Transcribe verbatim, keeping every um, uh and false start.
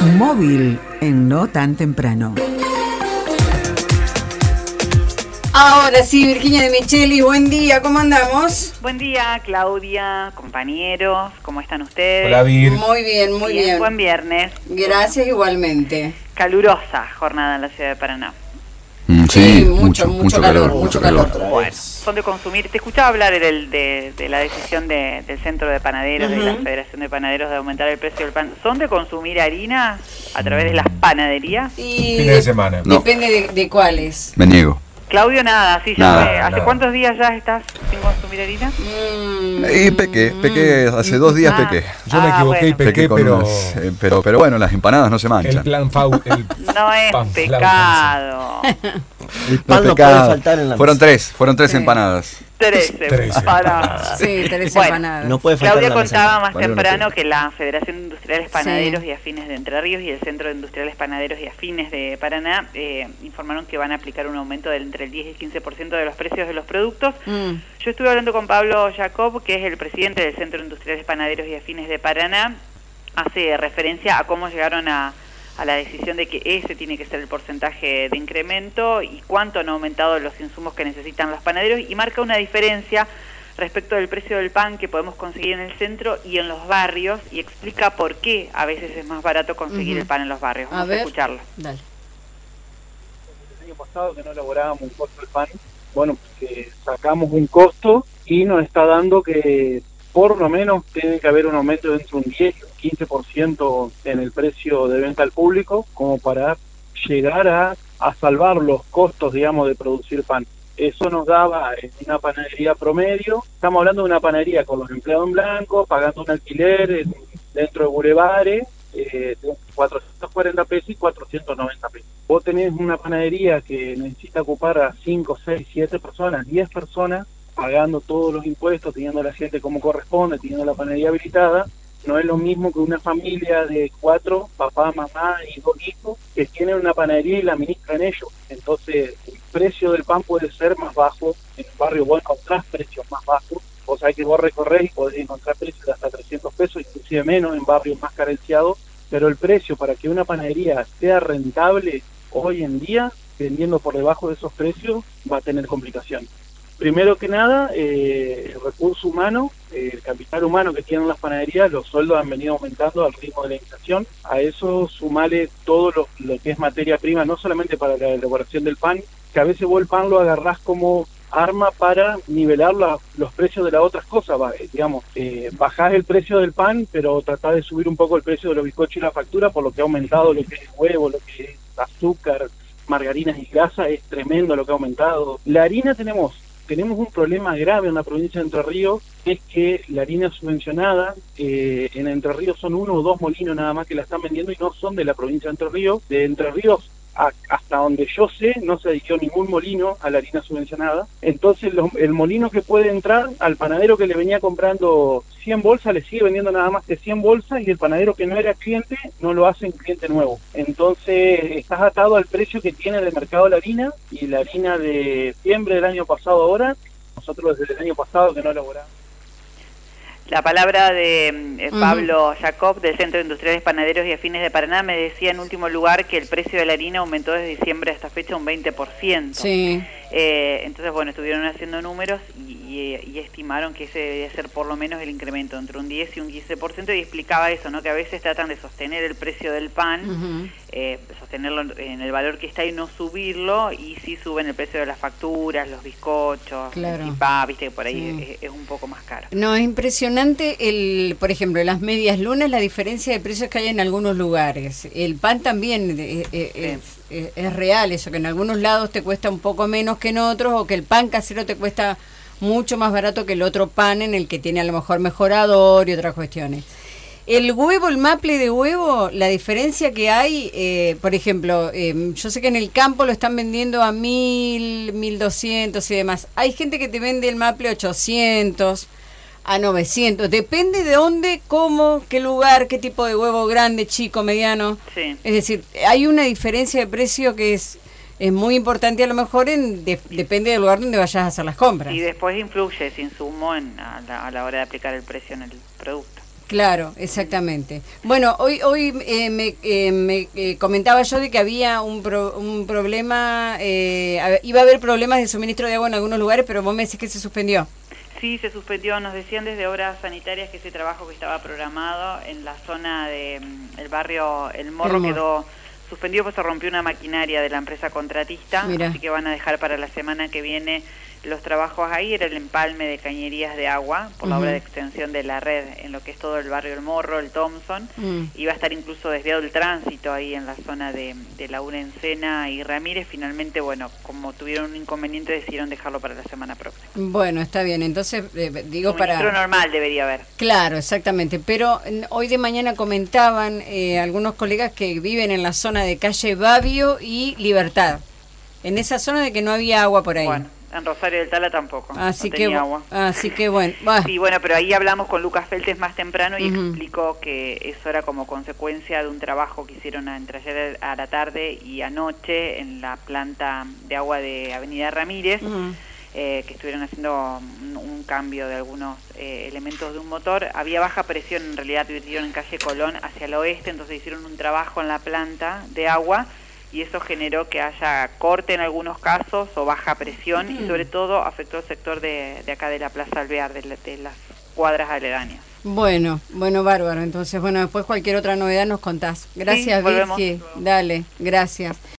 Móvil en No Tan Temprano. Ahora sí, Virginia de Micheli, buen día, ¿cómo andamos? Buen día, Claudia, compañeros, ¿cómo están ustedes? Hola, Vir. Muy bien, muy bien. bien. Buen viernes. Gracias, bueno, igualmente. Calurosa jornada en la ciudad de Paraná. Mm, sí, sí, mucho, mucho, mucho, mucho calor, calor, mucho calor. calor. Bueno, son de consumir. Te escuchaba hablar del, de, de la decisión de, del Centro de Panaderos, uh-huh. de la Federación de Panaderos, de aumentar el precio del pan. ¿Son de consumir harina a través de las panaderías? Y fines de semana. No. Depende de, de cuáles. Me niego. Claudio, nada, sí, ya nada, me, ¿hace nada. cuántos días ya estás sin consumir harina? Mm, y pequé, pequé, hace dos días ah, pequé. Yo me ah, equivoqué bueno. y pequé, Pequé con pero... unas, eh, pero... Pero bueno, las empanadas no se manchan. El plan F A U... El No es pan, pecado. El pan no, no puede faltar en la Fueron mesa. tres, fueron tres Sí. empanadas. Trece Trece. empanadas. sí, tres Bueno, empanadas. No puede faltar Claudia en la mesa. contaba más Vale, temprano una que la Federación de Industriales Panaderos Sí. y Afines de Entre Ríos y el Centro de Industriales Panaderos y Afines de Paraná eh, informaron que van a aplicar un aumento del entre el diez y el quince por ciento de los precios de los productos. Mm. Yo estuve hablando con Pablo Jacob, que es el presidente del Centro de Industriales Panaderos y Afines de Paraná. Hace referencia a cómo llegaron a a la decisión de que ese tiene que ser el porcentaje de incremento y cuánto han aumentado los insumos que necesitan los panaderos, y marca una diferencia respecto del precio del pan que podemos conseguir en el centro y en los barrios, y explica por qué a veces es más barato conseguir Uh-huh. el pan en los barrios. Vamos a, ver, a escucharlo. Dale. El año pasado que no elaborábamos un costo del pan, bueno, que sacamos un costo y nos está dando que por lo menos tiene que haber un aumento de entre un diez y un quince por ciento en el precio de venta al público, como para llegar a, a salvar los costos, digamos, de producir pan. Eso nos daba en una panadería promedio, estamos hablando de una panadería con los empleados en blanco, pagando un alquiler en, dentro de bulevares, eh, de cuatrocientos cuarenta pesos y cuatrocientos noventa pesos. Vos tenés una panadería que necesita ocupar a cinco, seis, siete personas, diez personas, pagando todos los impuestos, teniendo a la gente como corresponde, teniendo la panadería habilitada. No es lo mismo que una familia de cuatro, papá, mamá y dos hijos, que tienen una panadería y la administran ellos. Entonces, el precio del pan puede ser más bajo. En el barrio vos encontrás precios más bajos. Vos sabés que vos recorrés y podés encontrar precios de hasta trescientos pesos, inclusive menos en barrios más carenciados. Pero el precio para que una panadería sea rentable hoy en día, vendiendo por debajo de esos precios, va a tener complicaciones. Primero que nada, eh, el recurso humano, eh, el capital humano que tienen las panaderías, los sueldos han venido aumentando al ritmo de la inflación. A eso sumale todo lo, lo que es materia prima, no solamente para la elaboración del pan, que a veces vos el pan lo agarrás como arma para nivelar la, los precios de las otras cosas. Va, eh, digamos, eh, bajás el precio del pan, pero tratás de subir un poco el precio de los bizcochos y la factura, por lo que ha aumentado lo que es huevo, lo que es azúcar, margarinas y grasa, es tremendo lo que ha aumentado. La harina tenemos... Tenemos un problema grave en la provincia de Entre Ríos, es que la harina subvencionada, eh, en Entre Ríos son uno o dos molinos nada más que la están vendiendo y no son de la provincia de Entre Ríos. De Entre Ríos, a, hasta donde yo sé, no se adhirió ningún molino a la harina subvencionada. Entonces lo, el molino que puede entrar, al panadero que le venía comprando cien bolsas, le sigue vendiendo nada más que cien bolsas, y el panadero que no era cliente, no lo hace en cliente nuevo. Entonces estás atado al precio que tiene de mercado la harina, y la harina de diciembre del año pasado ahora, nosotros desde el año pasado que no elaboramos. La palabra de eh, Uh-huh. Pablo Jacob, del Centro de Industriales Panaderos y Afines de Paraná, me decía en último lugar que el precio de la harina aumentó desde diciembre a esta fecha un veinte por ciento. Sí. Eh, entonces, bueno, estuvieron haciendo números y, y, y estimaron que ese debía ser por lo menos el incremento entre un diez y un quince por ciento, y explicaba eso, ¿no? Que a veces tratan de sostener el precio del pan, Uh-huh. eh, sostenerlo en el valor que está y no subirlo, y sí suben el precio de las facturas, los bizcochos, Claro. el chipá, viste que por ahí Sí. es, es un poco más caro. No, es impresionante, el, por ejemplo, las medias lunas, la diferencia de precios que hay en algunos lugares. El pan también eh, eh, Sí. es, es, es real, eso, que en algunos lados te cuesta un poco menos que en otros, o que el pan casero te cuesta mucho más barato que el otro pan en el que tiene a lo mejor mejorador y otras cuestiones. El huevo, el maple de huevo, la diferencia que hay, eh, por ejemplo, eh, yo sé que en el campo lo están vendiendo a mil, mil doscientos y demás. Hay gente que te vende el maple ochocientos, a novecientos. Depende de dónde, cómo, qué lugar, qué tipo de huevo, grande, chico, mediano. Sí. Es decir, hay una diferencia de precio que es, es muy importante, a lo mejor en de, depende del lugar donde vayas a hacer las compras. Y después influye ese insumo en, a, la, a la hora de aplicar el precio en el producto. Claro, exactamente. Bueno, hoy hoy eh, me, eh, me eh, comentaba yo de que había un, pro, un problema, eh, iba a haber problemas de suministro de agua en algunos lugares, pero vos me decís que se suspendió. Sí, se suspendió, nos decían desde Obras Sanitarias que ese trabajo que estaba programado en la zona de mm, el barrio El Morro, El Morro. quedó suspendido, pues se rompió una maquinaria de la empresa contratista. Mirá. Así que van a dejar para la semana que viene los trabajos ahí. Era el empalme de cañerías de agua por la Ujú. obra de extensión de la red en lo que es todo el barrio El Morro, el Thompson. Mm. Y va a estar incluso desviado el tránsito ahí en la zona de, de Laura Encena y Ramírez. Finalmente, bueno, como tuvieron un inconveniente, decidieron dejarlo para la semana próxima. Bueno, está bien, entonces eh, digo Suministro para... normal debería haber. Claro, exactamente, pero mm, hoy de mañana comentaban eh, algunos colegas que viven en la zona de calle Babio y Libertad, en esa zona de que no había agua por ahí. Bueno, en Rosario del Tala tampoco, así no que tenía agua. así que bueno, bah. Sí, bueno, pero ahí hablamos con Lucas Feltes más temprano y Ujú. explicó que eso era como consecuencia de un trabajo que hicieron entre ayer a la tarde y anoche en la planta de agua de Avenida Ramírez. Ujú. Eh, que estuvieron haciendo un, un cambio de algunos eh, elementos de un motor. Había baja presión, en realidad vivieron en calle Colón hacia el oeste, entonces hicieron un trabajo en la planta de agua y eso generó que haya corte en algunos casos o baja presión Mm. y sobre todo afectó el sector de, de acá de la Plaza Alvear, de, la- de las cuadras aledañas. Bueno, bueno, bárbaro, entonces bueno, después cualquier otra novedad nos contás. Gracias, volvemos. Virgi, dale, gracias.